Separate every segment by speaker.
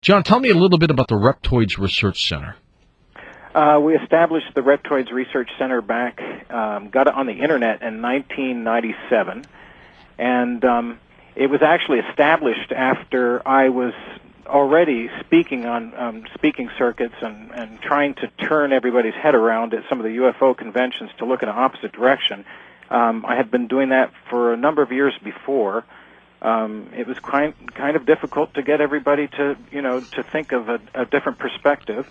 Speaker 1: John, tell me a little bit about the Reptoids Research Center.
Speaker 2: We established the Reptoids Research Center got it on the internet in 1997, and it was actually established after I was already speaking on speaking circuits and trying to turn everybody's head around at some of the UFO conventions to look in an opposite direction. I had been doing that for a number of years before. It was kind of difficult to get everybody to think of a different perspective.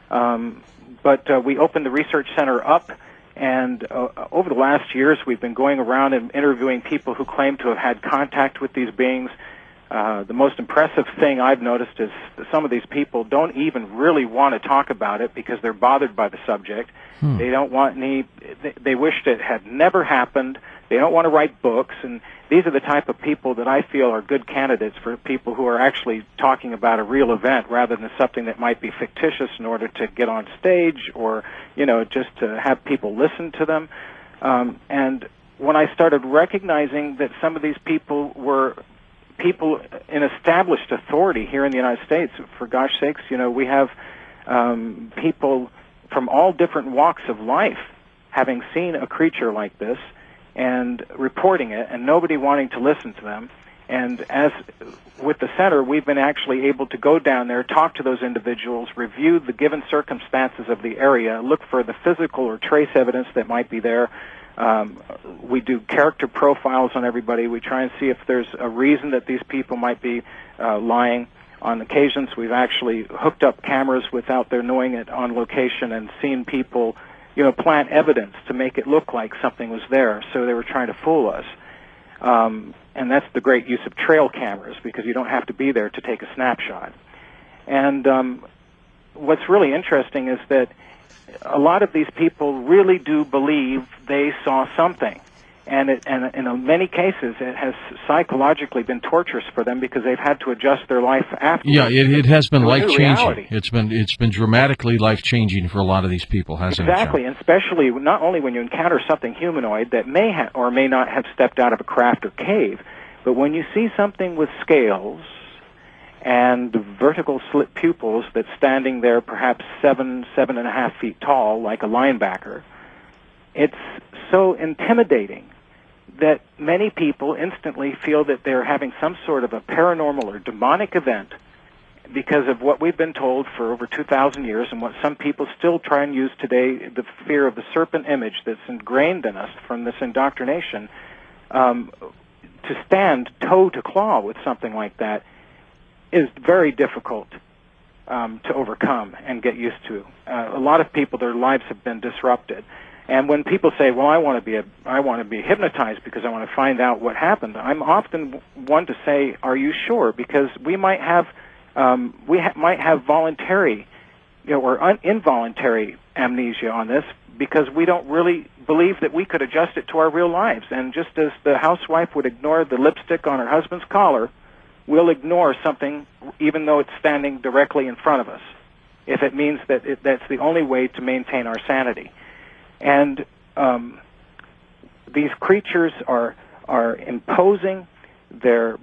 Speaker 2: But we opened the research center up, and over the last years we've been going around and interviewing people who claim to have had contact with these beings. The most impressive thing I've noticed is that some of these people don't even really want to talk about it because they're bothered by the subject. They don't want they wished it had never happened. They don't want to write books, and these are the type of people that I feel are good candidates for people who are actually talking about a real event rather than something that might be fictitious in order to get on stage or, just to have people listen to them. And when I started recognizing that some of these people were people in established authority here in the United States, for gosh sakes, we have people from all different walks of life having seen a creature like this and reporting it, and nobody wanting to listen to them. And as with the center, we've been actually able to go down there, talk to those individuals, review the given circumstances of the area, look for the physical or trace evidence that might be there. We do character profiles on everybody. We try and see if there's a reason that these people might be lying. On occasions, we've actually hooked up cameras without their knowing it on location and seen people, plant evidence to make it look like something was there. So they were trying to fool us. And that's the great use of trail cameras, because you don't have to be there to take a snapshot. And what's really interesting is that a lot of these people really do believe they saw something. And in many cases, it has psychologically been torturous for them because they've had to adjust their life after.
Speaker 1: Yeah, it has been life-changing. It's been dramatically life-changing for a lot of these people, hasn't it?
Speaker 2: Exactly, and especially not only when you encounter something humanoid that may or may not have stepped out of a craft or cave, but when you see something with scales and vertical slit pupils that's standing there perhaps 7.5 feet tall, like a linebacker, it's so intimidating that many people instantly feel that they're having some sort of a paranormal or demonic event because of what we've been told for over 2,000 years and what some people still try and use today, the fear of the serpent image that's ingrained in us from this indoctrination. To stand toe to claw with something like that is very difficult to overcome and get used to. A lot of people, their lives have been disrupted. And when people say, "Well, I want to be hypnotized because I want to find out what happened," I'm often one to say, "Are you sure?" Because we might have voluntary, or involuntary amnesia on this, because we don't really believe that we could adjust it to our real lives. And just as the housewife would ignore the lipstick on her husband's collar, we'll ignore something even though it's standing directly in front of us, if it means that that's the only way to maintain our sanity. And these creatures are imposing. When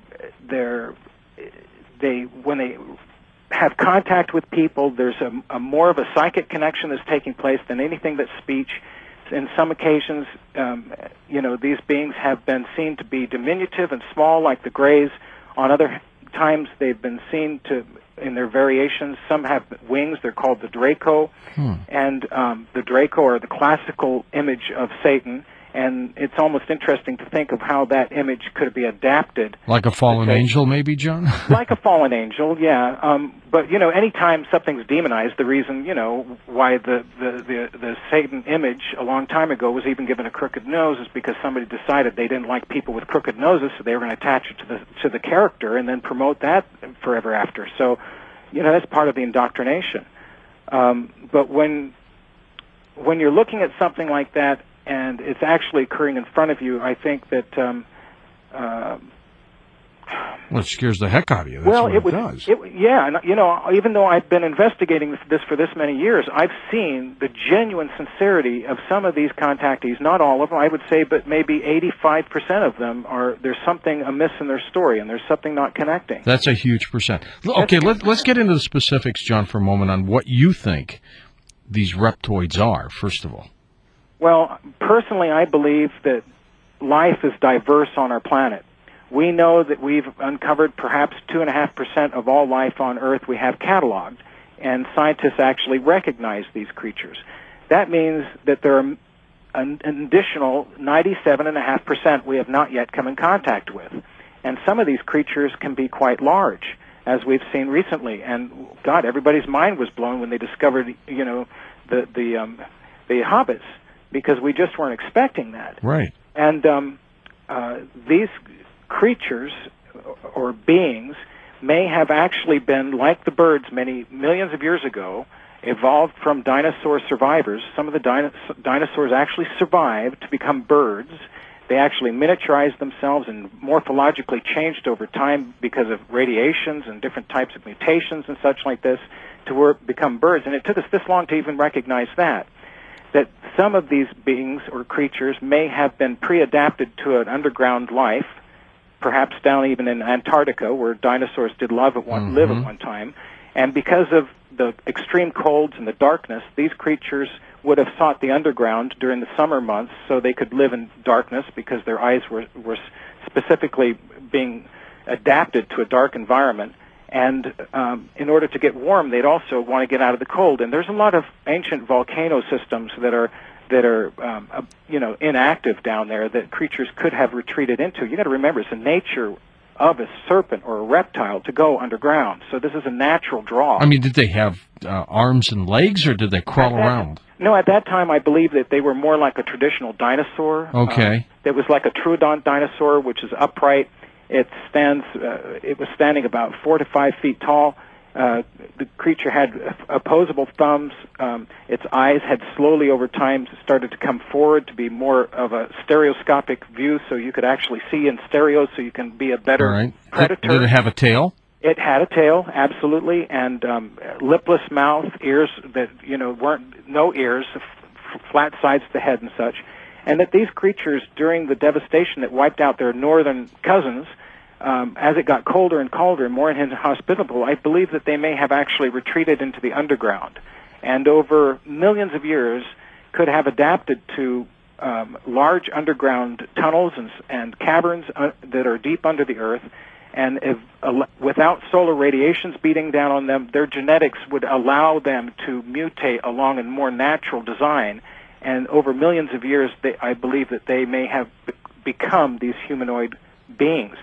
Speaker 2: they have contact with people, there's a more of a psychic connection that's taking place than anything that's speech. In some occasions, these beings have been seen to be diminutive and small, like the Greys. On other times, they've been seen to, in their variations, some have wings. They're called the Draco. And the Draco are the classical image of Satan. And it's almost interesting to think of how that image could be adapted.
Speaker 1: Like a fallen angel, maybe, John?
Speaker 2: Like a fallen angel, yeah. But, anytime something's demonized, the reason, why the Satan image a long time ago was even given a crooked nose is because somebody decided they didn't like people with crooked noses, so they were going to attach it to the character and then promote that forever after. So, that's part of the indoctrination. But when you're looking at something like that, and it's actually occurring in front of you, I think that
Speaker 1: Well, it scares the heck out of you. That's
Speaker 2: well,
Speaker 1: what it does.
Speaker 2: Yeah, and even though I've been investigating this for this many years, I've seen the genuine sincerity of some of these contactees. Not all of them, I would say, but maybe 85% of them there's something amiss in their story, and there's something not connecting.
Speaker 1: That's a huge percent. Okay, let's get into the specifics, John, for a moment on what you think these reptoids are, first of all.
Speaker 2: Well, personally, I believe that life is diverse on our planet. We know that we've uncovered perhaps 2.5% of all life on Earth we have cataloged, and scientists actually recognize these creatures. That means that there are an additional 97.5% we have not yet come in contact with. And some of these creatures can be quite large, as we've seen recently. And, God, everybody's mind was blown when they discovered, the hobbits, because we just weren't expecting that.
Speaker 1: Right.
Speaker 2: And these creatures or beings may have actually been like the birds many millions of years ago, evolved from dinosaur survivors. Some of the dinosaurs actually survived to become birds. They actually miniaturized themselves and morphologically changed over time because of radiations and different types of mutations and such like this to become birds. And it took us this long to even recognize that some of these beings or creatures may have been pre-adapted to an underground life, perhaps down even in Antarctica, where dinosaurs did live at one time. And because of the extreme colds and the darkness, these creatures would have sought the underground during the summer months so they could live in darkness because their eyes were specifically being adapted to a dark environment. And in order to get warm, they'd also want to get out of the cold. And there's a lot of ancient volcano systems that are inactive down there that creatures could have retreated into. You got to remember, it's the nature of a serpent or a reptile to go underground. So this is a natural draw.
Speaker 1: I mean, did they have arms and legs, or did they crawl around?
Speaker 2: No, at that time, I believe that they were more like a traditional dinosaur.
Speaker 1: Okay.
Speaker 2: That was like a troodont dinosaur, which is upright. It was standing about 4 to 5 feet tall. The creature had opposable thumbs. Its eyes had slowly over time started to come forward to be more of a stereoscopic view, so you could actually see in stereo, so you can be a better predator.
Speaker 1: Did it have a tail?
Speaker 2: It had a tail, absolutely, and lipless mouth, ears that weren't no ears, flat sides to the head and such. And that these creatures, during the devastation that wiped out their northern cousins, as it got colder and colder and more inhospitable, I believe that they may have actually retreated into the underground, and over millions of years could have adapted to large underground tunnels and caverns that are deep under the earth. And without solar radiations beating down on them, their genetics would allow them to mutate along a more natural design. And over millions of years, I believe that they may have become these humanoid beings.